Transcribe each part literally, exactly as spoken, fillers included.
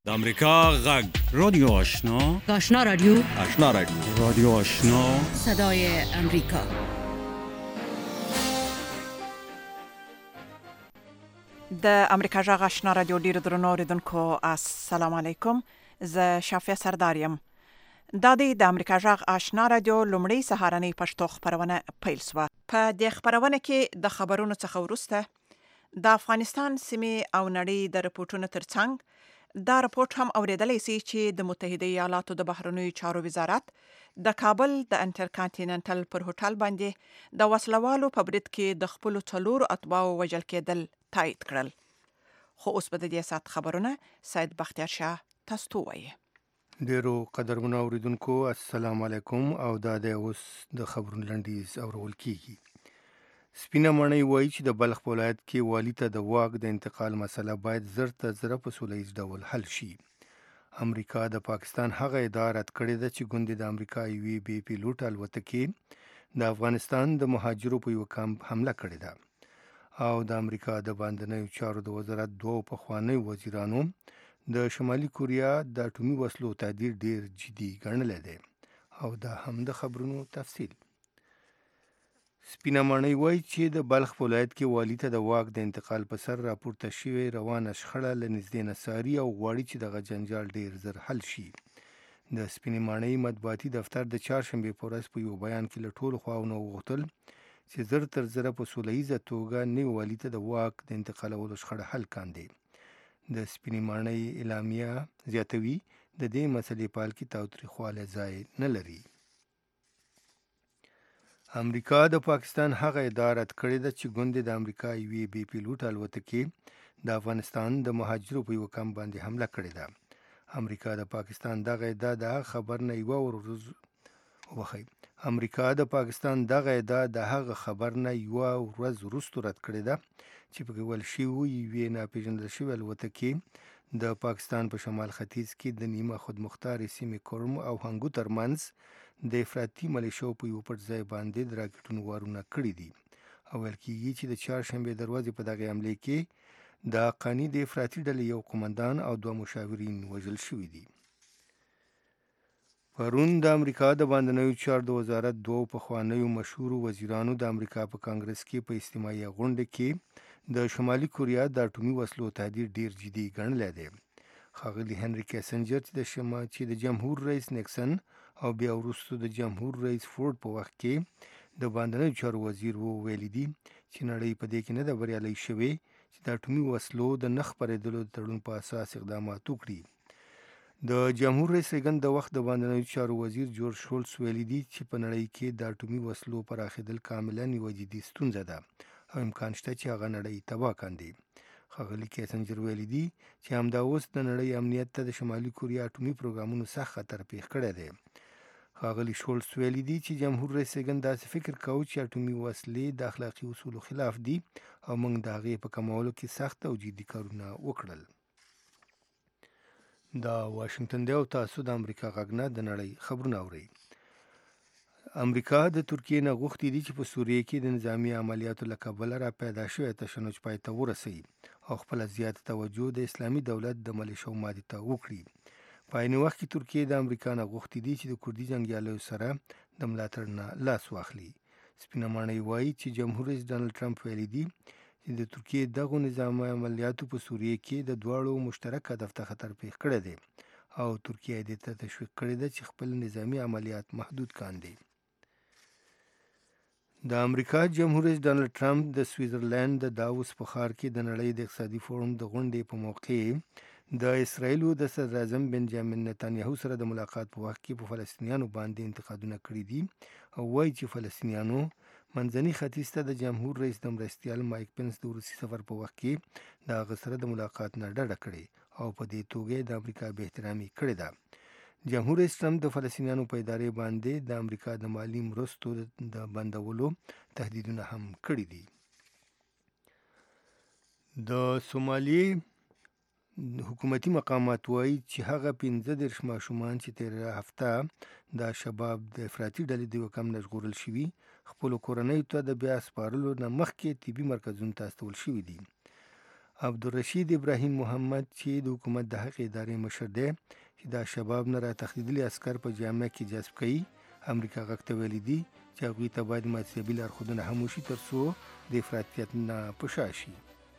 د امریکا غږ رادیو آشنا آشنا رادیو آشنا رادیو رادیو آشنا صدای امریکا. د امریکا غږ آشنا رادیو ډیر درنو اوریدونکو السلام علیکم. زه شافیا سرداریم. دا د امریکا غږ آشنا رادیو لومړی سهارنۍ پښتو خبرونه پیل شوه. په دې خبرونه کې د خبرونو څخه وروسته د افغانستان سیمې او نړۍ د رپورټونو ترڅنګ دا رپورټ هم اوریدلای شي چې د متحده ایالاتو د بهرنیو چارو وزارت د کابل د انټرکانټیننټل پر هوټل باندې د وسلوالو په برید کې د خپل څلورو اتباعو وژل کېدل تایید کړل. خو اوس به د دې سات خبرونه سید بختیار شاه تاسو ته وایي. ډیرو قدرمنو اوریدونکو السلام علیکم او دا د اوس د خبرونو لنډیز اورول کیږي. سپینه ماڼۍ وایي چې د بلخ ولایت کې والي ته د واک د انتقال مسله باید زر تر زره په سوله ییز ډول حل شي. امریکا د پاکستان هغه ادعا رد کړې ده چې ګوندې د امریکا یوې بې پیلوټ الوتکې د افغانستان د مهاجرو په یو کمپ حمله کړې ده او د امریکا د باندنیو چارو د وزارت دوه پخوانیو وزیرانو د شمالي کوریا د اټومي وسلو تهدید ډیر جدي ګڼلی دی او دا هم د خبرونو تفصیل. سپینه ماڼۍ وایي چې د بلخ ولایت کې والي ته د واک د انتقال په سر راپورته شوې روانه شخړه له نږدې نه څاري او غواړي چې دغه جنجال ډیر زر حل شي. د سپینې ماڼۍ مطبوعاتي دفتر د چهارشنبې په ورځ په یو بیان کې له ټولو خواوو وغوښتل چې زر تر زره په سوله ییزه توګه نوي والي ته د واک د انتقالولو شخړه حل کاندي. د سپینې ماڼۍ اعلامیه زیاتوي د دې مسلې په حل کې تاوتریخوالی ځای نه لري. امریکا د پاکستان هغه ادعا رد کړې ده چې ګوندې د امریکا یوې بې پیلوټ الوتکې د افغانستان د مهاجرو په یو کمپ باندې حمله کړې ده. امریکا د پاکستان دغه ادعا د هغه خبر نه یوه ورځ وخی امریکا د پاکستان دغه ادعا د هغه خبر نه یوه ورځ وروسته رد کړې ده چې په ویل شوي یوې ناپېژندل شوې الوتکې د پاکستان په شمال ختیځ کې د نیمه خودمختارې سیمې کرم او هنګو ترمنځ د افراطي ملیشو په یو پټ ځای باندې د راکټونو وارونه کړي دي او ویل کېږي چې د چهارشنبې د ورځې په دغه حملې کې د حقاني د افراطي ډلې یو قمندان او دوه مشاورین وژل شوي دي. پرون د امریکا د باندنیو چارو د وزارت دوه پخوانیو مشهورو وزیرانو د امریکا په کانګرس کې په اجتماعي غونډه کې د شمالي کوریا د اټومي وسلو تهدید ډیر جدي ګڼلی دی. ښاغلي هنري کیسنجر چې د شما چې د جمهور رئیس نیکسن او بیا وروسته د جمهور رئیس فورد په وخت کې د باندنیو چارو وزیر وویلي دي چې نړۍ په دې کې نه ده بریالۍ شوې چې د اټومي وسلو د نه خپرېدلو د تړون په اساس اقدامات وکړي. د جمهور رئیس ریګن د وخت د باندنیو چارو وزیر جورج شولټس ویلي دي چې په نړۍ کې د اټومي وسلو پراخېدل کاملا یوه جدي ستونزه ده او امکان شته چې هغه نړۍ تباه کاندي. ښاغلي کیسنجر ویلي دي چې همدا اوس د نړۍ امنیت ته د شمالي کوریا اټومي پروګرامونو سخت خطر پیښ کړی دی. ښاغلي شولټس ویلي دي چې جمهور رئیس ریګن داسې فکر کوي چې اټومي وسلې د اخلاقي اصولو خلاف دي او موږ د هغې په کمولو کې سخت او جدي کارونه وکړل. دا واشنګټن دی او تاسو د امریکا غږ نه د نړۍ خبرونه اورئ. امریکا د ترکیې نه غوښتي دي چې په سوریه کې د نظامي عملیاتو له کبله را پیدا شوی تشنج پای ته ورسوي او خپله زیاته توجه د اسلامي دولت د ملیشو ماتې ته وکړي. په عین وخت کې ترکیې د امریکا نه غوښتي دي چې د کردي جنګیالیو سره د ملاتړ نه لاس واخلي. سپینه ماڼۍ وایي چې جمهور رئیس ډانلډ ټرمپ ویلي دي چې د ترکیې دغو نظامي عملیاتو په سوریه کې د دواړو مشترک هدف ته خطر پیښ کړی دی او ترکیه دې ته تشویق کړی ده چې خپل نظامي عملیات محدود کاندي. د امریکا جمهور رئیس ډانلډ ټرمپ د سویزرلینډ د داووس په ښار کې د نړۍ د اقتصادي فورم د غونډې په موقع د اسرایلو د صدر اعظم بنجامین نتانیاهو سره د ملاقات په وخت کې په فلسطینیانو باندې انتقادونه کړي دي او وایي چې فلسطینیانو منځني ختیځ ته د جمهور رئیس د مرستیال مایک پنس د وروستي سفر په وخت کې د هغه سره د ملاقات نه ډډه کړې او په دې توګه د امریکا بې احترامي کړې ده. جمهور رئیس ټرمپ د فلسطینیانو په ادارې باندې د امریکا د مالی مرستو د بندولو تهدیدونه هم کړي دي. د سومالي حکومتي مقامات وایي چې هغه پنځه دېرش ماشومان چې تېره هفته د شباب د افراطي ډلې د یو کم نه ژغورل شوي خپلو کورنیو ته د بیا سپارلو نه مخکې طبي مرکزونو ته استول شوي دي. عبدالرشید ابراهیم محمد چې د حکومت د حق ادارې مشر دی چې د شباب نه را تښتېدلي عسکر په جامعه کې جذب کوي، امریکا غږ ته ویلي دي چې هغوی ته باید مذهبي لارښودونه هم وشي تر څو د افراطیت نه په شا شي.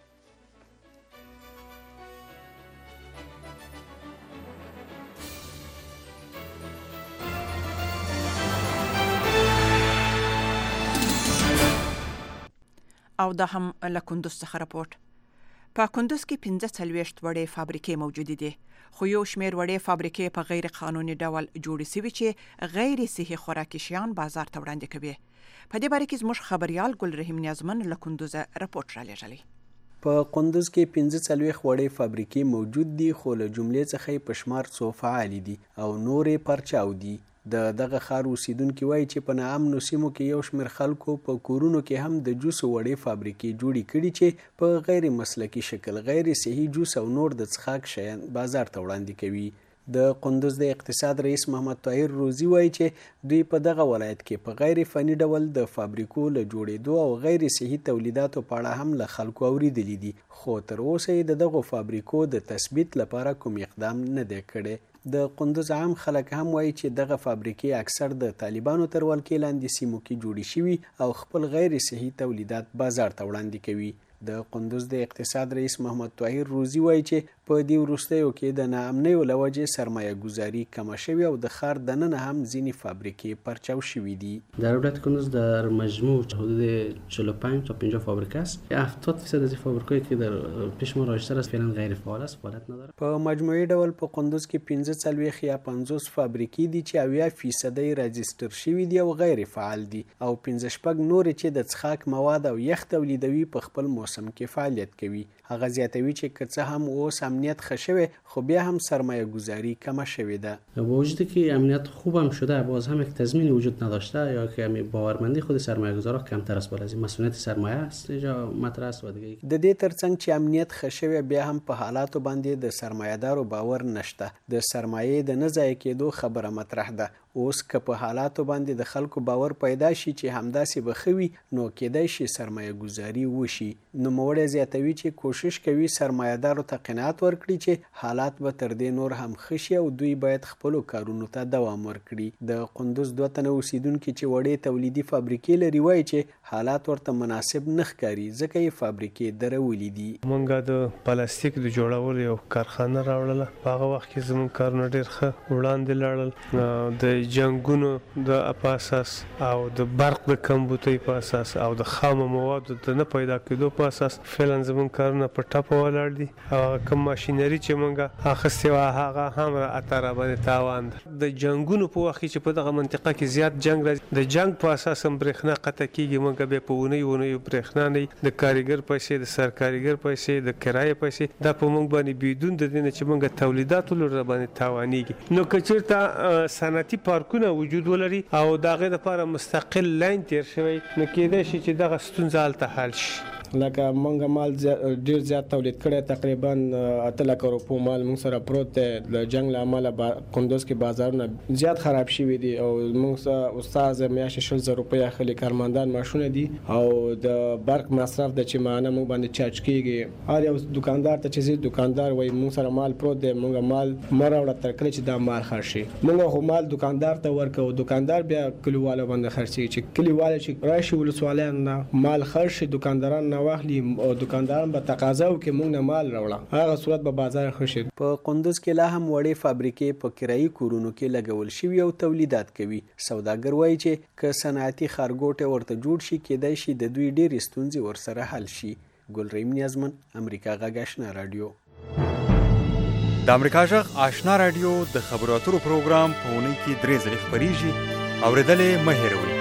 او دا هم له کندوز څخه راپورټ. په کندوز کې پنځه څلوېښت وړې فابریکې موجودې دي، خو یو شمېر وړې فابریکې په غیر قانوني ډول جوړې شوي چې غیر صحي خوراکي شیان بازار ته وړاندې کوي. په دې باره کې زموږ خبريال ګلرحیم نیازمن له کندوزه راپورټ را لېږلی. په کندوز کې پنځه څلوېښت وړې فابریکې موجود دي، خو له جملې څخه یې په شمار څو فعالې دي او نورې پرچاو دي. د دغه ښار اوسیدونکي وایي چې په ناامنو سیمو کې یو شمېر خلکو په کورونو کې هم د جوس وړې فابریکې جوړې کړي چې په غیر مسلکي شکل غیر صحي جوس او نور د څښاک شیان بازار ته وړاندې کوي. د قندوز د اقتصاد رئیس محمد طاهر روزي وایي چې دوی په دغه ولایت کې په غیر فني ډول د فابریکو له جوړېدو او غیر صحي تولیداتو په اړه هم له خلکو اورېدلي دي، خو تر اوسه یې د دغو فابریکو د تثبیت لپاره کوم اقدام نه دی کړی. د قندوز عام خلک هم وایي چې دغه فابریکې اکثر د طالبانو تر ولکې لاندې سیمو کې جوړې شوي او خپل غیر صحي تولیدات بازار ته وړاندې کوي. د قندوز د اقتصاد رئیس محمد طاهر روزي وایي چې په دې وروستیو کې د ناامنیو له وجې سرمایه گذاری کمه شوې او د ښار دننه هم ځینې فابریکې پرچاو شوي دي. در ولایت کندوز در مجموع حدود چهل و پنج تا پنجاه فابریکه است. هفتاد درصد از این فابریکایی که در پیش ما راجتر است فعلا غیر فعال است، فعالیت نداره. په مجموعي ډول په قندوز کې پنځه څلوېښت یا پنځوس فابریکې دي چې اویا فیصدۍ راجستر شوي دي او غیر فعال دي، او پنځه شپږ نورې چې د څښاک مواد او یخ تولیدوي په خپل موسم کې فعالیت کوي. هغه زیاتوي چې که څه هم اوس امنیت ښه شوی، خو بیا هم سرمایه گذاری کمه شوی ده. با وجودی که امنیت خوب هم شده، باز هم یک تضمین وجود نداشته یا که همین باورمندی خود سرمایه گذارا کمتر است. بالا از این مسئولیت سرمایه است اینجا مطرح است. و دیگه د دې ترڅنګ چې امنیت ښه شوی، بیا هم په حالاتو باندې د سرمایه‌دارو باور نشته. د سرمایې د نه ضایع کېدو خبره مطرح ده. اوس که په حالاتو باندې د خلکو باور پیدا شي چې همداسې به ښه وي، نو کېدای شي سرمایه گذاري وشي. نوموړی زیاتوي چې کوشش کوي سرمایه‌دارو ته قناعت ورکړي چې حالات به تر دې نور هم ښه شي او دوی باید خپلو کارونو ته دوام ورکړي. د قندوز دوه تنه اوسیدونکي چې وړې تولیدي فابریکې لري وایي چې حالات ورته مناسب نه ښکاري، ځکه یې فابریکې درولي دي. مونږ د پلاستیک د جوړولو یو کارخانه راوړله. په هغه وخت کې زموږ کارونه ډېر ښه وړاندې لاړل. د جنګونو د اساس او د برق د کمبودۍ په اساس او د خام موادو د نه پیدا کېدو په اساس فعلا زموږ کارونه په ټاپه ولاړ دي. او کوم ماشینري چې مونږه اخیستې وه هغه هم راته راباندې تاوان ده. د جنګونو په وخت کې چې په دغه منطقه کې زیات جنګ راځي، د جنګ په اساس هم برېښنا قطع کېږي. مونږ بیا په اونیو اونیو برېښنا نه، د کارګر پیسې، د سرکارګر پیسې، د کرایې پیسې، دا په مونږ باندې بدون د دې نه چې مونږ تولیدات ولرو راباندې تاوانېږي. نو که چېرته صنعتي پارکونه وجود ولري او د هغې دپاره مستقل لاین تیر شوی، نو کېدای شي چې دغه ستونزه هلته حل شي. لکه مونږ مال ډیر زیات تولید کړی، تقریبا اته لکه روپو مال مونږ سره پروت دی. د جنګ له امله کندوز کې بازارونه زیات خراب شوي دي او مونږ سره استاد میاشتې شل زره روپۍ اخلي. کارمندان معاشونه دي او د برق مصرف د چې معنا مونږ باندې چارج کیږي. هر یو دکاندار ته چې دکاندار وایي مونږ سره مال پروت دی، مونږ مال مه راوړه تر کله چې دا مال خرڅ شي. مونږ خو مال دکاندار ته ورکوو، دکاندار بیا کلیوالو باندې خرڅوي. چې کلیوال چې راشي ولسوالیان نه مال خرڅ شي، دکانداران واخلي او دکانداران به تقاضا وکړي مونږ نه مال راوړه، هغه صورت به بازار ښه شي. په قندوز کې لا هم وړې فابریکې په کرایي کورونو کې لګول شوي او تولیدات کوي. سوداګر وایي چې که صنعتي ښارګوټی ورته جوړ شي، کېدای شي د دوی ډېرې ستونزې ورسره حل شي. ګلرحیم نیازمن، امریکا غږ آشنا راډیو. د امریکا غږ آشنا راډیو د خبرو اترو پروګرام په اونۍ کې درې ځلې خپرېږي. اورېدل یې مه هېروئ.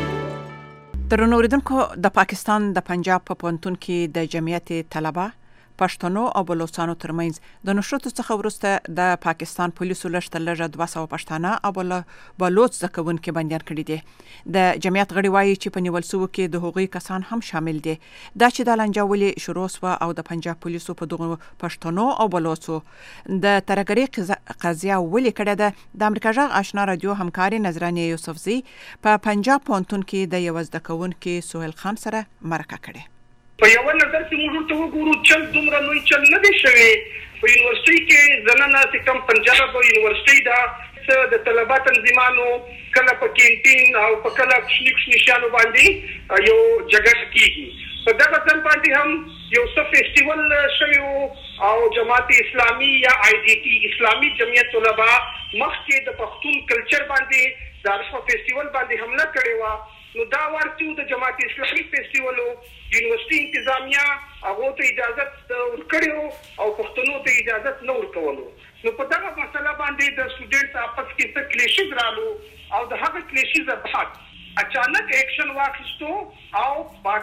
درنو اوریدونکو، د پاکستان د پنجاب په پوهنتون کې د جمعیت طلبه پښتنو او بلوچستانو ترمنځ د نشراتو څخه وروسته د پاکستان پولیسو لږ لږه دوه سوه پښتانه او بلوچ زکونکي بندیان کړي دي. د جمعیت غړي وایي چې په نیول سوو کې د هغوی کسان هم شامل دي. دا چې د لانجه ولې شروع سوه او د پنجاب پولیسو په دغو پښتنو او بلوچو د ترهګرۍ قضیه ولې کړې ده، د امریکا غږ آشنا رادیو همکاري نظرانه یوسفزي په پنجاب پوهنتون کې د یو زده کوونکي سهیل خان سره مرکه کړې. په یو نظر چې موږ ته وګورو چل دومره لوی چل نه دی شوی. په یونیورسيټي کې زنانه چې کوم پنجاب یونیورسيټي دا د طلبه تنظیمانو کله په کینټین او په کله شنیک نشانو باندې یو جګړه کیږي. په دغه ځل باندې هم یو څه فیسټیوال شوی او جماعت اسلامي یا آی ډي ټي اسلامي جمعیت طلبه مخکې د پښتون کلچر باندې د ارشفه فیسټیوال باندې حمله کړې و. نو دا ورته د جماعت اسلامي فیسټیوالو یونیورسيټي انتظامیه هغه ته اجازه ورکړو او پښتنو ته اجازه نه ورکولو. نو په دغه مسله باندې د سټوډنټس आपस کې څه کلیشز رالو او د هغه کلیشز بعد اچانک ایکشن واخیستو او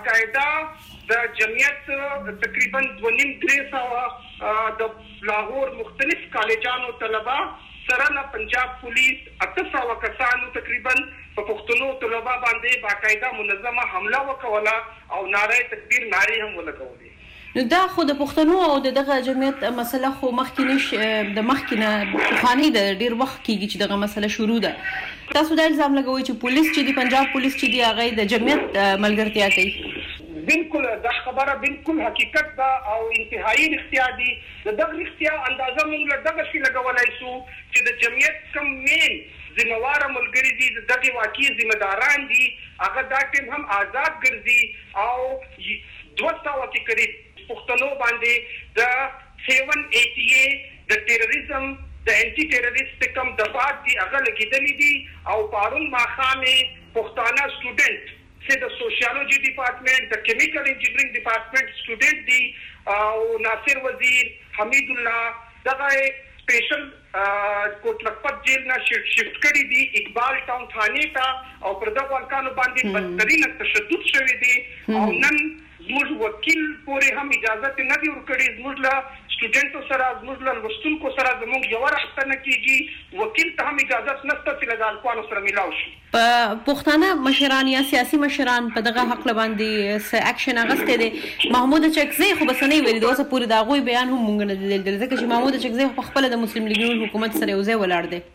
باقاعده د جمعیت تقریبا دوه نیم درې سوه د لاهور مختلف کالجانو طلبه سره له پنجاب پولیس اته سوه کسانو تقریبا په پښتنو طلبه باندې باقاعده منظمه حمله وکوله او ناره تکبیر ناری هم ولګولې. نو دا خو د پښتنو او دغه جمعیت مسله خو مخکې د مخکې خاني د ډیر وخت کېږي چې دغه مسله شروع ده. تاسو دا الزام لګوئ چې پولیس چې دی پنجاب پولیس چې دی هغه د جمعیت ملګرتیا کوي. بالکل دا خبره بالکل حقیقت ده او انتهایی رښتیا دي. د دغه رښتیا اندازه موږ له دغه شي لګولای شو چې د جمعیت کم مین ذمہوار ملګری دي د دغه واقعي ذمہداران دي هغه دا ټیم هم آزاد ګرځي او دوه سوه کې قریب پښتنو باندې د سیون ایټي اے د ټیرریزم د انټي ټیرریست کم دفعات دي هغه لګیدلې دي او پارون ماخامې پښتانه سټوډنټ چې د سوشیالوجي ډپارټمنټ د کیمیکل انجینرینګ ډپارټمنټ سټوډنټ دي او ناصر وزیر حمید الله دغه سپیشل کوټ لکپت جیل نه شفت کړي دي اقبال ټاون ثاني ته او پر دغه ځانو باندې بدترین تشدد شوی دی او نن زموږ وکیل پورې هم اجازه نه دی ورکړي. زموږ له سټوډنټو سره زموږ له لوستونکو سره زموږ یو راستنه کیږي وکیل ته هم اجازه نشته چې له ځانکوانو سره ملاو شي. په پښتانه مشران یا سیاسي مشران په دغه حق باندې س اکشن اغسته دي. محمود چکزی خو بسنۍ ویل د اوسه پورې دا غوي بیان هم مونږ نه لیدل ځکه چې محمود چکزی په خپل د مسلم لیګ حکومت سره یو ځای ولاړ دی.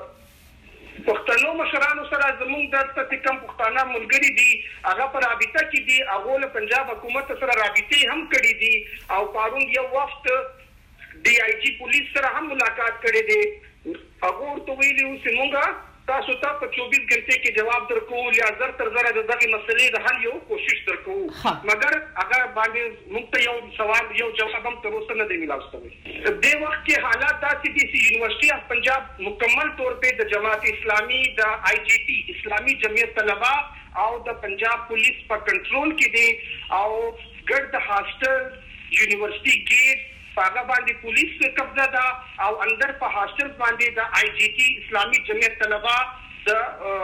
پښتنو مشرانو سره زموږ د ستې کم پښتانه ملګری دي هغه پر رابطه کې دي هغه له پنجاب حکومت سره رابطه هم کړې دي او پارون یو وخت ډي آی جی پولیس سره هم ملاقات کړې دي. هغه ورته ویلي چې موږ تاسو ته په چوبیس غنټې کې جواب درکو یا زر تر زر د دغه مسلې د حل یو کوشش درکو مګر هغه باندې موږ ته یو سوال یو جواب هم تر اوسه نه دی ملاو شوی. د وخت کې حالات داسې دي چې یونیورسيټي اف پنجاب مکمل طور په د جماعت اسلامي د آی جی ټي اسلامي جمعیت طلبه او د پنجاب پولیس په کنټرول کې دي او ګرد د هاسټل یونیورسيټي ګیټ هغه باندې پولیس قبضه ده او اندر په هاسټل باندې د آی جی ټي اسلامي جمعیت طلبه د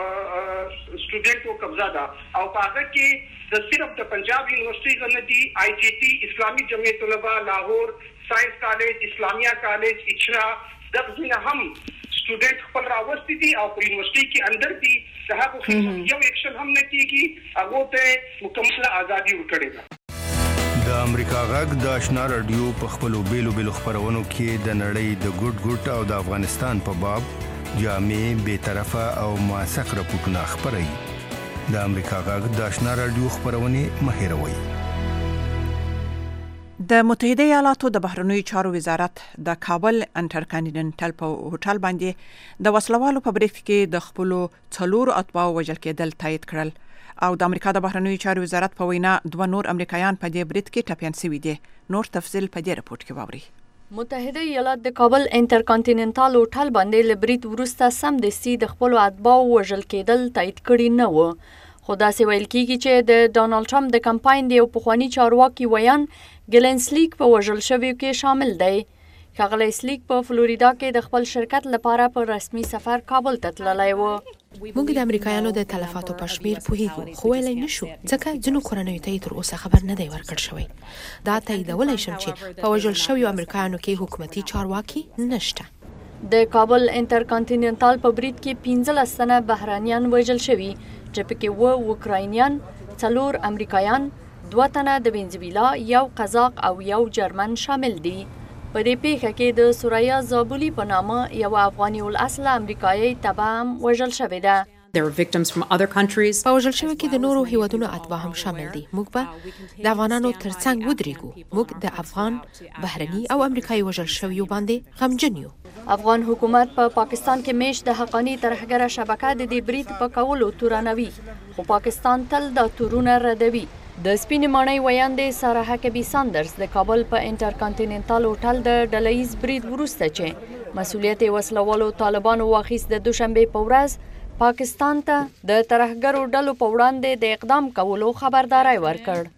سټوډنټو قبضه ده او هغه کې د صرف د پنجاب یونیورسيټي غنډي آی جی ټي اسلامي جمعیت طلبه لاهور ساينس کالج اسلامیہ کالج اچرا دغه هم سټوډنټ خپل راوستي دي او په یونیورسيټي کې اندر دي چې هغه یو ایکشن هم نه کیږي هغه ته مکمل ازادي ورکړي ده. د امریکا غږ د آشنا رادیو په خپلو بیلو بیلو خبرونو کې د نړۍ د ګډ ګډ او د افغانستان په باب جامع بے طرفه او موثق راپورټونه خبري. د امریکا غږ د آشنا رادیو خبرونه مهیروي. د متحده ایالاتو د بهرنیو چارو وزارت د کابل انټر کانټیننټل په هوټل باندې د وسلوالو په بریښت کې د خپلو څلورو اتباعو وژل کېدل تایید کړل او د امریکا د بهرنیو چارو وزارت په وینا دوه نور امریکایان په دې برید کې ټپيان شوي دي. نور تفصیل په دې رپورت کې واوري. متحده ایالات د کابل انټر کانټیننټل هوټل باندې لبرید ورسته سم دستي د خپل اتباعو وژل کېدل تایید کړي نه و. خو داسې ویل کېږي چې د ډانلډ ټرمپ د کمپاین د یو پخواني چارواکي ویان ګلن سلیک په وژل شویو کې شامل دی. ښاغلی سلیک په فلوریدا کې د خپل شرکت لپاره په رسمي سفر کابل ته تللی و. موږ د امریکایانو د تلفاتو په شمیر پوهیږو، خو ویلی نشو ځکه ځینو کورنیو ته تر اوسه خبر نه دی ورکړل شوی. دا تاییدولی شم چې په وژل شویو امریکایانو کې حکومتي چارواکي نشته. د کابل انټرکانټیننټال په برید کې پنځلس تنه بهرانیان وژل شوي، چې پکې اووه اوکراینیان، څلور امریکایان، دوه تنه د وینزویلا، یو قزاق او یو جرمن شامل دي. په دې پیښه کې د سوریا زابولی په نامه یو افغاني الاصل امریکایي تبع هم وژل شوې ده. There are victims from other countries. په وژل شویو کې د نورو هیوادونو اتباع هم شامل دي. موږ به د افغانانو ترڅنګ ودرېږو. موږ د افغان، بهرني او امریکایي وژل شویو باندې غمجن یو. افغان حکومت په پا پاکستان کې میش د حقانی ترهګره شبکه د دې برید په کولو تورنوي، خو پاکستان تل دا تورونه ردوي. د سپینې ماڼۍ ویاندې ساره حکبي ساندرز د کابل په انټرکانټیننټال هوټل د ډلهییز برید وروسته چې مسؤلیت یې وسلوالو طالبانو واخیست د دوشنبې په ورځ پاکستان ته د ترهګرو ډلو په وړاندې د اقدام کولو خبرداری ورکړ.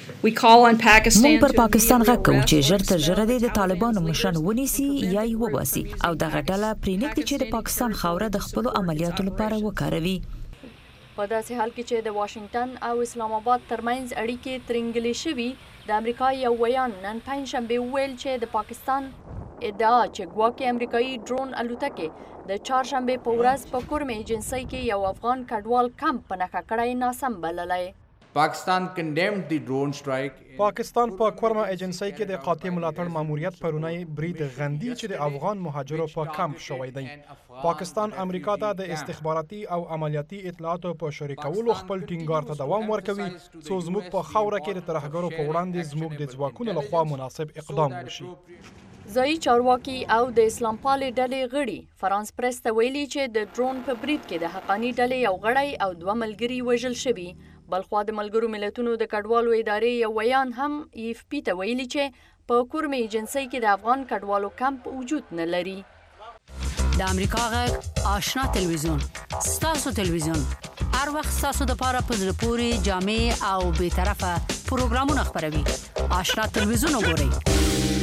موږ پر پاکستان غږ کوو چې ژر تر ژره د طالبانو مشران ونیسي یا یې وباسي او دغه ډله پرېنږدي چې د پاکستان خاوره د خپلو عملیاتو لپاره وکاروي. په داسې حال کې چې د واشنگټن او اسلام آباد ترمنځ اړیکې ترنګلې شوي، د امریکا یو ویان نن پنجشنبې وویل چې د پاکستان ادعا چې ګواکې امریکایي ډرون الوتکې د چهارشنبې په ورځ په کورم ایجنسۍ کې یو افغان کډوال کمپ په نښه کړی ناسم بللی. Pakistan condemned the drone strike. پاکستان په کورما ایجنسۍ کې د قاطع ملاتړ ماموریت پرونی برید غندي چې د افغان مهاجرو په کمپ شوی دی. پاکستان امریکا ته د استخباراتي او عملیاتي اطلاعاتو په شریکولو خپل ټینګار ته دوام ورکوي، څو زموږ په خاوره کې د ترهګرو په وړاندې زموږ د ځواکونو لخوا مناسب اقدام وشي. ځایي چارواکي او د اسلام پالې ډلې غړي فرانس پریس ته ویلي چې د ډرون په برید کې د حقانی ډلې یو غړی او دوه ملګري وژل شوي. بلخوا د ملګرو ملتونو د کډوالو ادارې یو ویان هم ایف پی ته ویلي چې په کورم ایجنسۍ کې د افغان کډوالو کمپ وجود نه لري. د امریکا غږ آشنا تلویزیون، ستاسو تلویزیون، هر وخت ستاسو دپاره په زړه پورې جامع او بې طرفه پروګرامونه خپروي. آشنا تلویزیون وګورئ.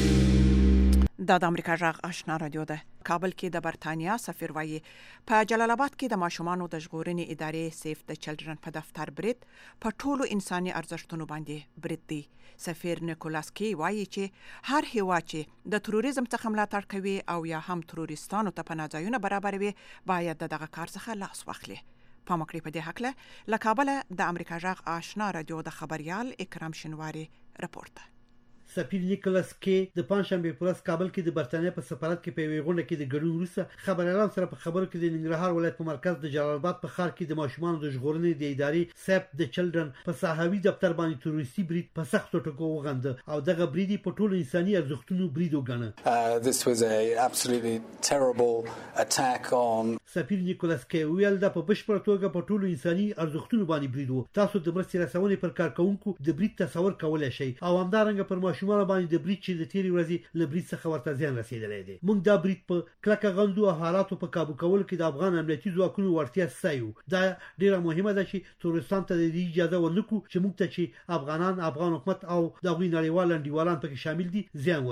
دا د امریکا غږ آشنا رادیو ده. کابل کې د برتانیا سفیر وایي په جلال آباد کې د ماشومانو د ژغورنې ادارې سیف د چلډرن په دفتر برید په ټولو انساني ارزښتونو باندې برید دی. سفیر نیکولاس کی وایي چې هر هیواد چې د تروریزم څخه ملاتړ کوي او یا هم تروریستانو ته پناه ځایونه برابروي باید د دغه کار څخه لاس واخلي. پام وکړئ په دې هکله له کابله د امریکا غږ آشنا رادیو د خبريال اکرام شینواری رپورټ. سفیر نیکولاس کی د پنځشنبه په ورځ کابل کې د برتانیا په سفارت کې په یوه غونډه کې د ګډون وروسته خبريالان سره په خبرو کې د ننګرهار ولایت په مرکز د جلال آباد په ښار کې د ماشومانو د ژغورنې د ادارې سیف د چلډرن په ساحوي دفتر باندې تروریستي برید په سختو ټکو وغنده او دغه برید په ټولو انساني ارزښتونو برید وګڼه. This was a absolutely terrible attack on. سفیر نیکولاس کی ویل دا په بشپړ توګه په ټولو انساني ارزښتونو باندې برید و. تاسو د مرستې رسونې پر کارکونکو د برید تصور کولای شئ او همدارنګه پر ماشومان باندې د برید چې د تیرې ورځې له برید څخه ورته زیان رسیدلی دی. موږ دا برید په کلکه غندو او حالاتو په کابو کولو کې د افغان امنیتي ځواکونو وړتیا ستایو. دا ډیره مهمه ده چې تروریستانو ته د دې اجازه ورنکړو چې موږ ته چې افغانان، افغان حکومت او د هغوی نړیوال انډیوالان پکې شامل دي زیان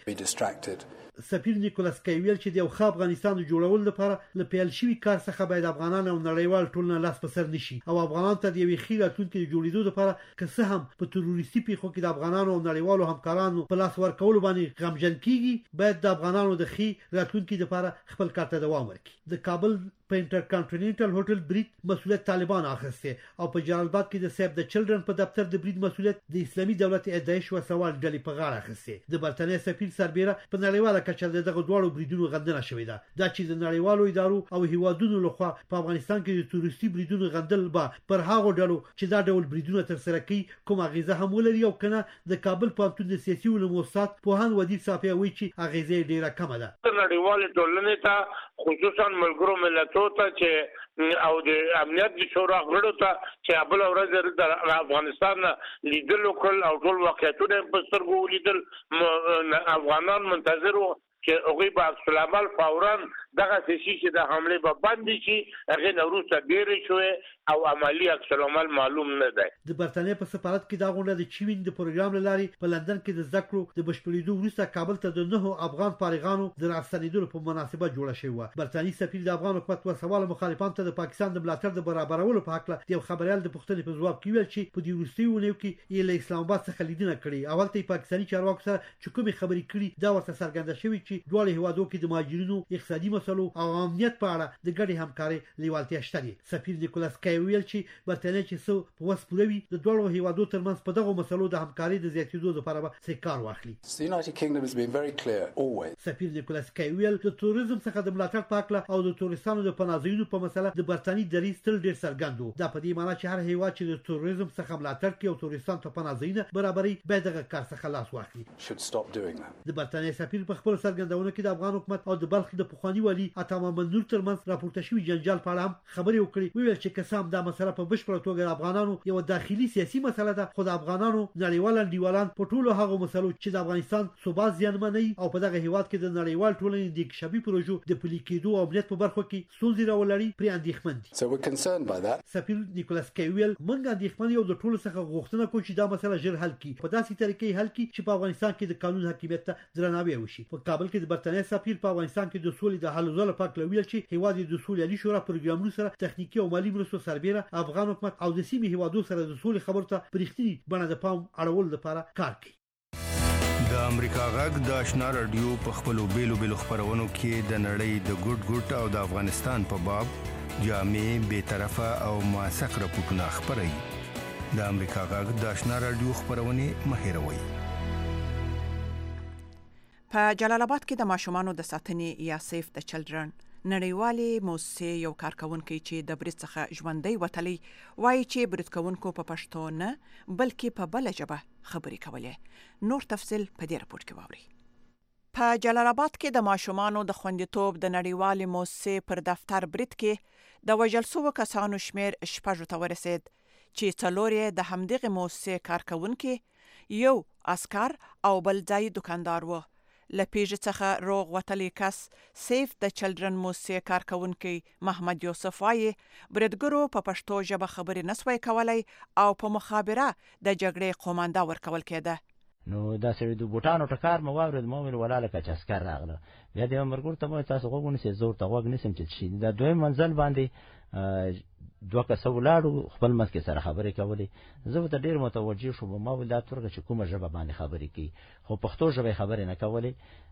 ورسوي. سفیر نیکولاس کی ویل چې د یو ښه افغانستان د جوړولو لپاره له پیل شوي کار څخه باید افغانان او نړیوال ټولنه لاس په سر نشي او افغانانو ته د یوې ښې راتلونکي د جوړېدو لپاره که څه هم په تروریستي پیښو کې د افغانانو او نړیوالو همکارانو په لاس ورکولو باندې غمجن کیږي، باید د افغانانو د ښې راتلونکي لپاره خپل کار ته دوام ورکړي. د کابل په انټرکانټیننټل هوټل برید مسؤلیت طالبان اخیسته او په جلال آباد کې د سیف د چلډرن په دفتر د برید مسؤلیت د اسلامي دولت داعش وسوال ډلې په غاړه اخیسته. د برتانیا سفیر سربیره په نړیواله کچه دغه دواړو بریدونو غندنه شوې ده. دا چې د نړیوالو ادارو او هیوادونو لخوا په افغانستان کې د تروریستي بریدونو غندل به پر هغو ډلو چې دا ډول بریدونه ترسره کوي کوم اغیزه هم ولري او کنه د کابل پوهنتون د سیاسي علومو استاد پوهان ودیر صافی وایي چې اغیزه ډیره کمه ده. نړیوال ټولنې ته خصوصا ملګرو ملتونو ته چې او د امنیت د شورا غړو ته چې بل ورځ د افغانستان لیدل وکړل او ټول واقعیتونه په سترګو ولیدل. افغانان منتظر وو چې هغوی به عکس العمل فورا دغه شي چې د حملې به بندې شي. هغې نه وروسته ډېرې شوې او عملی عکس العمل معلوم نه دی. د برتانیې په سفارت کې دا غونډه د چوین د پروګرام لاري په لندن کې د ذکرو د بشپړېدو وروسته کابل ته د نهو افغان فارغانو د راستنېدلو په مناسبت جوړه شوې و. برتانیې سفیر د افغان حکومت ورسوال مخالفانو ته د پاکستان د ملاتړ د برابرولو په حق له یو خبريال د پوښتنې په ځواب کې ویل چې په دې وروستیو ونیو کې یې له اسلام آباد څخه لیدنه کړې. اول ته پاکستاني چارواکو سره چې کومې خبرې کړې دا ورته څرګنده شوې چې دواړو هیوادو کې د مهاجرینو اقتصادي مسلو او امنیت په اړه د ګډې همکارۍ لیوالتیا شته. سفیر نیکولاس کای ویل چې برتانیې چې څو په وس پوروي د دوه هیوادو ترمنځ په دغه مسلو د همکارۍ د زیاتېدو لپاره به څه کار واخلي. The United Kingdom has been very clear always. سفیر نیکولاس کای ویل د توریزم څخه د ملاتړ په اړه او د تورستانو د پناهځایونو په مسله د برتانیې دریځ تل ډېر څرګند و. دا په دې معنی چې هر هیواد چې د توریزم څخه ملاتړ کوي او تورستان ته پناهځایونه برابري باید دغه کار څخه لاس واخلي. Should stop doing that. د برتانیې سفیر په خپل څرګندونه کې د افغان حکومت او د بلخ د پخوانی والي عطا محمد نور ترمنځ راپورته شوی جنجال په اړه هم خبرې وکړې. ویل چې قسم دا مسله په بشپړه توګه افغانانو یو داخلي سیاسي مسله ده، خو د افغانانو نړیوال انډیوالان په ټولو هغه مسلو چې د افغانستان ثبات زیانمنوي او په دغه هیواد کې د نړیوال ټولنې د انکشافي پروژو د پلي کېدو او امنیت په برخو کې ستونزې راولري پرې اندېښمن دي. So we're concerned by that. سفیر نیکولاس کیویل موږ اندېښمن یو د ټولو څخه غوښتنه کوو چې دا مسله ژر حل کړي، په داسې طریقې حل کړي چې په افغانستان کې د قانون حاکمیت ته درناوی وشي. په کابل کې د برتانیې سفیر په افغانستان کې د سولې د حل لپاره پاک لویل چې هیواد د سولې شورا پروګرامونو سره تخنیکی او مالی مرستو سربېره افغان حکومت او د سیمې هیوادو سره د سولې خبرو ته پرېختنی بڼه د پام اړول لپاره کار کوي. د امریکا غږ د آشنا رادیو په خپلو بیلو بیلو خبرونو کې د نړۍ د ګډ ګډ او د افغانستان په باب جامع بی‌طرفه او موثق راپورټونه خبري. د امریکا غږ د آشنا رادیو خبرونه مهیروي. په جلال آباد کې د ماشومانو د ساتنې یا سیف د چلډرن نړیوالې موسسې یو کارکونکي چې د برید څخه ژوندۍ وتلی وایي چې برید کوونکو په پښتو نه بلکې په بله ژبه خبرې کولې. نور تفصیل په دې راپور کې واورئ. په جلال آباد کې د ماشومانو د خوندیتوب د نړیوالې موسسې پر دفتر برید کې د وژل شوو کسانو شمیر شپږو ته ورسید چې څلور یې د همدغې موسسې کارکونکي، یو عسکر او بل ځایي دکاندار وو. له پیژې څخه روغ وتلی کس سیف د چلډرن موسسې کارکونکي محمد یوسف وایي بریدګرو په پښتو ژبه خبرې نسوای کولای او په مخابره د جګړې قومانده ورکول کېده. نو دا سړي د بوټانو ټکار مو واورید، مو ویل ولاله کچ عسكر راغله. بیا د مرګور ته مو تاسو غوښنه سي زور ته غوښ نسم چې شي دا دوی منزل باندې دوه کسه ولاړو خپل مس کې سره خبرې کولې. زه ته ډیر متوجه شوم، ما ول دا ترګه چې کومه ژبه باندې خبرې کوي، خو پښتو ژبه خبرې نه کولې.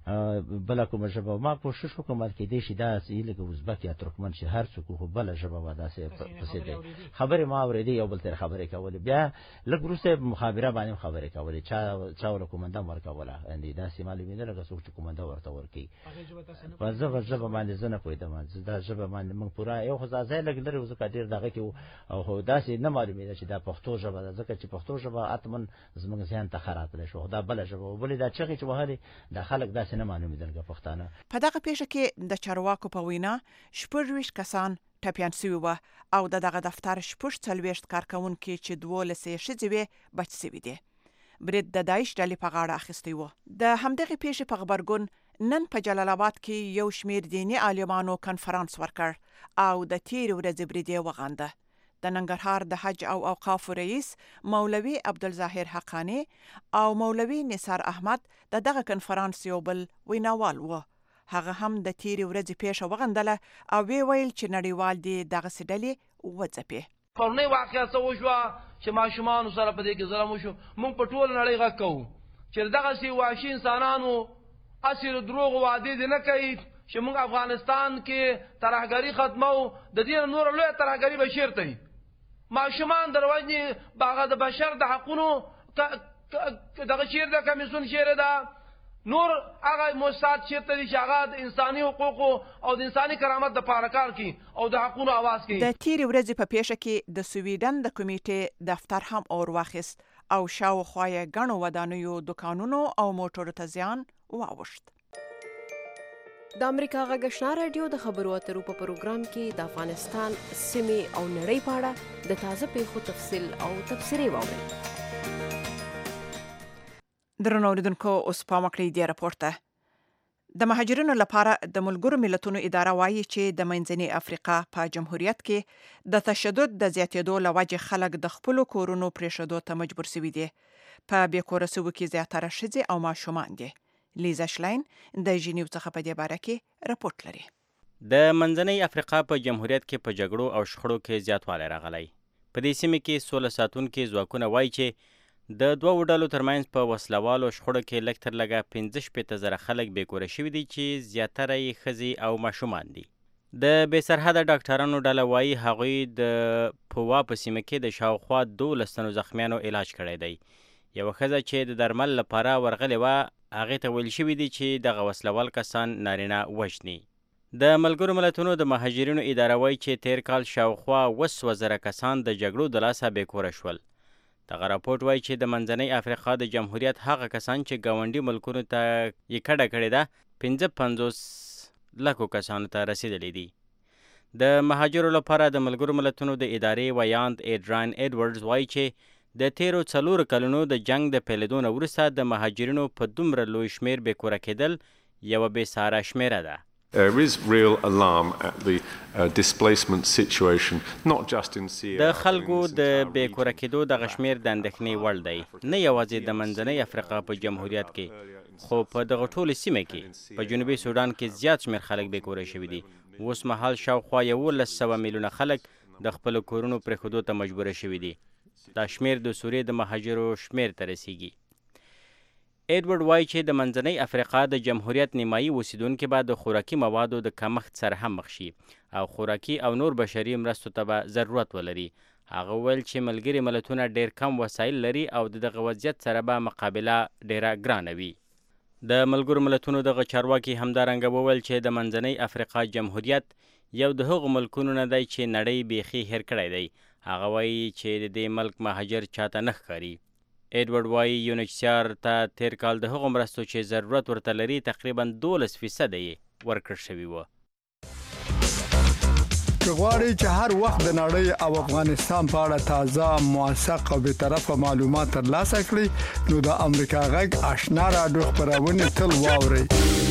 بل کومه ژبه ما کوشش وکم چې دې شي دا سیل کې ازبک یا ترکمن شي هر څوک خو بل ژبه ودا سي پسې دي خبرې ما اورېدې یو بل تر خبرې کولې. بیا لږ وروسته مخابره باندې خبرې کولې، چا چا ول کومنده ورکوله اندې دا سیمه معلومه نه لګه څوک چې کومنده ورته ورکی. په ځغه ژبه باندې زنه پوهیدم، دا ژبه باندې موږ پورا یو خزازه لګ لري وزکه ډیر دغه کې او خو دا سي نه معلومه چې دا پښتو ژبه ده، ځکه چې پښتو ژبه اتمن زموږ ځان ته خراب لري شو. دا بل ژبه بل دا چې چې وهلي د خلک داسې نه معلومه دلګه پښتانه. په دغه پیښه کې د چارواکو په وینا شپږ کسان ټپیان شوي وو او د دغه دفتر شپږ څلوېښت کارکونکي چې دولس یې ښځې وې بچ شوي دي. برید د داعش ډلې په غاړه اخیستی و. د همدغې پیښې په غبرګون نن په جلال آباد کې یو شمیر دینی عالمانو کنفرانس ورکړ او د تیر ورځې برید وغانده. د ننګرهار د حج او اوقاف رئیس مولوي عبدالظاهر حقانی او مولوي نثار احمد د دغه کنفرانس یو بل ویناوال و. هغه هم د تیر ورځې پیښه وغندله او وی ویل چې نړیوال دی دغه سډلې وځپي. پرونی واقعیا څه وشوه چې ماشومان سره په دې کې ظلم وشو. موږ په ټول نړۍ غږ کوو چې دغه سي واشي انسانانو اصل دروغ وعده دي نه کوي چې موږ افغانستان کې ترهګری ختمو، د دې نور لوی ترهګری بشیر ته ماشومان دروځي باغ د بشر د حقونو دغه شیر د کمیسون شیر ده نور هغه موسسات چیرته دي چې هغه د انساني حقوقو او د انساني کرامت د پاره کار کوي او د حقونو आवाज کوي. د تیر ورځې په پیښه کې د سویډن د کمیټې دفتر هم اور واخیست او شاوخوا یې ګڼو ودانیو دکانونو او موټرو ته زیان واوښت. د امریکا غږ آشنا رادیو د خبرو اترو په پروګرام کې د افغانستان سیمې او نړۍ په اړه د تازه پیښو تفصیل او تبصرې واورئ. درنو اوریدونکو اوس پام وکړئ دې راپور ته. د مهاجرینو لپاره د ملګرو ملتونو اداره وایي چې د منځنۍ افریقا په جمهوریت کې د تشدد د زیاتېدو له وجې خلک د خپلو کورونو پرېښودو ته مجبور شوي دي. په بېکوره سوو کې زیاتره ښځې او ماشومان دي. لیزا شلاین د ژینیو څخه په دې باره کې راپورټ لري. د منځنۍ افریقا په جمهوریت کې په جګړو او شخړو کې زیاتوالی راغلی. په دې سیمه کې سوله ساتونکي ځواکونه وایي چې د دوه ډلو ترمنځ په وسلوالو شخړو کې لږ تر لږه پنځه شپېته زره خلک بېکوره شوي دي چې زیاتره یې ښځې او ماشومان دي. د بې سرحده ډاکټرانو ډله وایي هغوی د پوا په سیمه کې د شاوخوا دولس تنو زخمیانو علاج کړی دی. یوه ښځه چې د درمل لپاره ورغلې وه هغې ته ویل شوي دي چې دغه وسلوال کسان نارینه وژني. د ملګرو ملتونو د مهاجرینو اداره وایي چې تیر کال شاوخوا اوه سوه زره کسان د جګړو د لاسه بېکوره شول. دغه راپورټ وایي چې د منځنۍ افریقا د جمهوریت هغه کسان چې ګاونډي ملکونو ته یې کډه کړې ده پنځه پنځوس لکو کسانو ته رسېدلی دي. د مهاجرو لپاره د ملګرو ملتونو د ادارې ویاند ایډراین ایډورډز وایي چې د تیرو څلورو کلونو د جنگ د پیلېدو نه وروسته د مهاجرینو په دومره لوی شمېر بېکوره کېدل یوه بېساره شمېره ده. There is real alarm at the uh, displacement situation, not just in Sierra. د خلکو د بېکوره کېدو دغه شمېر د اندېښنې وړ دی، نه یوازې د منځنۍ افریقا په جمهوریت کې خو په دغه ټولې سیمه کې. په جنوبي سودان کې زیات شمېر خلک بېکوره شوي دي. اوس مهال شاوخوا یولس سوه میلیونه خلک د خپلو کورونو پرېښودو ته مجبوره شوي دي. دا شمېر د سوریې د مهاجرو شمېر ته رسیږي. ایډورډ وایي چې د منځنۍ افریقا د جمهوریت نیمایي اوسیدونکي به د خوراکي موادو د کمښت سره هم مخ شي او خوراکي او نور بشري مرستو ته به ضرورت ولري. هغه ویل چې ملګري ملتونه ډېر کم وسایل لري او د دغه وضعیت سره به مقابله ډېره ګرانه وي. د ملګرو ملتونو دغه چارواکي همدارنګه وویل چې د منځنۍ افریقا جمهوریت یو د هغو ملکونو نه دی چې نړۍ بیخي هېر کړی دی. هغه وایي چې د دې ملک مهاجر چاته نه ښکاري. ایډورډ وایي یونیچسیار ته تیر کال د هغو مرستو چې ضرورت ورته لري تقریبا دولس فیصده یې ورکړل شوي وه. که غواړئ چې هر وخت د نړۍ او افغانستان په اړه تازه، موثق او بېطرفه معلومات ترلاسه کړئ نو د امریکا غږ آشنا راډیو خپرونې تل واورئ.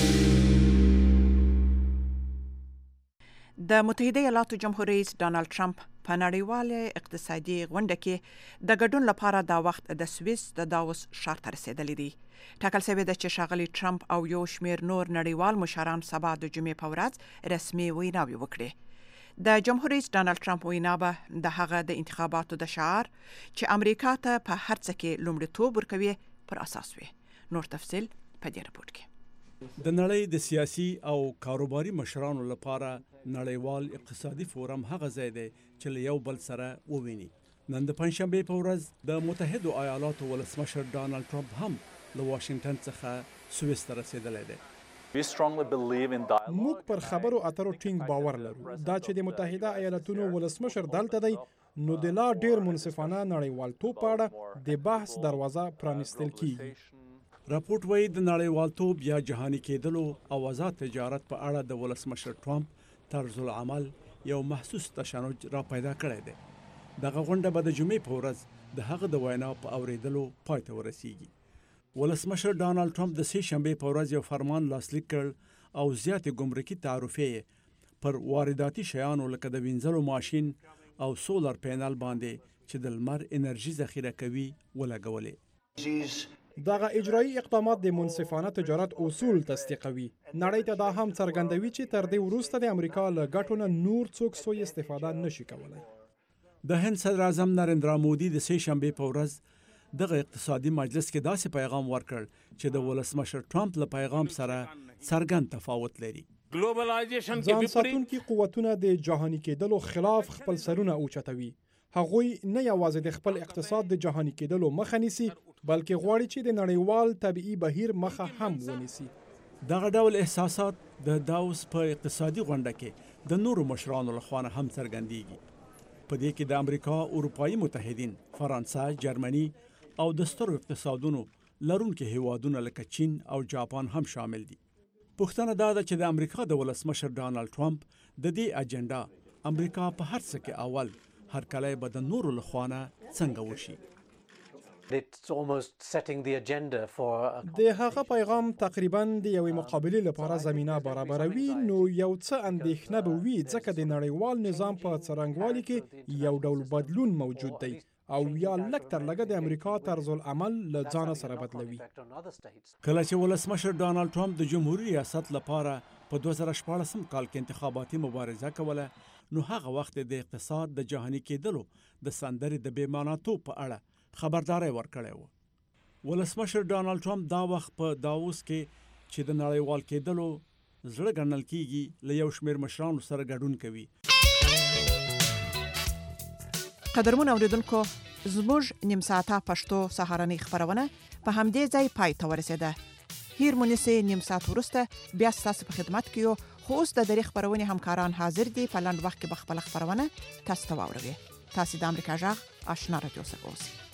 د متحده ایالاتو جمهور رئیس ډانلډ ټرمپ په نړیواله اقتصادي غونډه کې د ګډون لپاره دا وخت د سویس د داوس ښار ته رسېدلی دی. ټاکل شوې ده چې ښاغلي ټرمپ او یو شمېر نور نړیوال مشران سبا د جمعې په ورځ رسمي ویناوې وکړي. د جمهور رئیس ډانلډ ټرمپ وینا به د هغه د انتخاباتو د شعار چې امریکا ته په هر څه کې لومړیتوب ورکوي پر اساس وي. نور تفصیل په دې راپورټ کې. د نړۍ د سیاسي او کاروباري مشرانو لپاره نړیوال اقتصادي فورم هغه ځای دی چې له یو بل سره وویني. نن د پنځشنبې په ورځ د متحدو ایالاتو ولسمشر ډانلډ ټرمپ هم له واشنگټن څخه سویس ته رسېدلی دی. موږ پر خبرو اترو ټینګ باور لرو. دا چې د متحده ایالاتونو ولسمشر دلته دی نو د لا ډیر منصفانه نړیوالتوب په اړه د بحث دروازه پرانیستل کیږي. راپورټ وایي د نړیوالتوب یا جهاني کېدلو او آزاد تجارت په اړه د ولسمشر ټرمپ طرز العمل یو محسوس تشنج را پیدا کړی دی. دغه غونډه به د جمعې په ورځ د هغه د وینا په اورېدلو پای ته ورسیږي. ولسمشر ډانلډ ټرمپ د سې شنبې په ورځ یو فرمان لاسلیک کړ او زیاتې ګمرکي تعرفې پر وارداتي شیانو لکه د وینځلو ماشین او سولر پینل باندې چې د لمر انرژي ذخیره کوي ولګولې. دغه اجرایی اقدامات د منصفانه تجارت اصول تصدیقوي. نړۍ ته دا هم څرګندوي چې تر دې وروسته د امریکا له ګټو نه نور څوک سوء استفاده نشي کولای. د هند صدر اعظم نریندرا مودي د سې شنبې په ورځ دغه اقتصادي مجلس کې داسې پیغام ورکړ چې د ولسمشر ټرمپ له پیغام سره څرګند تفاوت لري. ځان ساتونکي قوتونه د جهاني کېدلو خلاف خپل سرونه اوچتوي. هغوی نه یوازې د خپل اقتصاد د جهاني کېدلو مخه نیسي بلکې غواړي چې د نړیوال طبيعي بهیر مخه هم ونیسي. دغه ډول احساسات د داوس په اقتصادي غونډه کې د نورو مشرانو لخوا هم څرګندېږي. په دې کې د امریکا، اروپایي متحدین، فرانسه، جرمني او د سترو اقتصادونو لرونکي هیوادونه لکه چین او جاپان هم شامل دي. پوښتنه دا ده چې د امریکا د ولسمشر ډانلډ ټرمپ د دې اجنډا امریکا په هر څه کې اول هر کله به د نورو لخوا نه څنګه وشي. د هغه پیغام تقریبا د یوې مقابلې لپاره زمينه برابروي، نو یو څه اندېښنه به وي ځکه د نړیوال نظام په څرنګوالي کې یو ډول بدلون موجود دی او یا لږ تر لږه د امریکا طرز العمل له ځان سره بدلوي. کله چې ولسمشر ډانلډ ټرمپ د جمهوریت ریاست لپاره په دوه زره شپاړسم کال کې انتخاباتي مبارزه کوله، نو هغه وخت د اقتصاد د جهاني کېدلو د سندرې د بېماناتوب په اړه خبرداري ورکړې و. ولسمشر ډانلډ ټرمپ دا وخت په داووس کې چې د نړیوال کېدلو زړه ګڼل کېږي له یو شمېر مشرانو سره ګډون کوي. قدرمن اوریدونکو، زموږ نیم ساعته پښتو سهارنۍ خبرونه په همدې ځای پای ته ورسېده. هیر مونږه نیم ساعت وروسته بیا ستاسو په خدمت کې یو، خو اوس د درې خبرونه همکاران حاضر دي. په لاند وخت کې به خپل خبرونه تاسو ته واوروي. تاسو د امریکا جغ آشنا رادیو څخه اوسئ.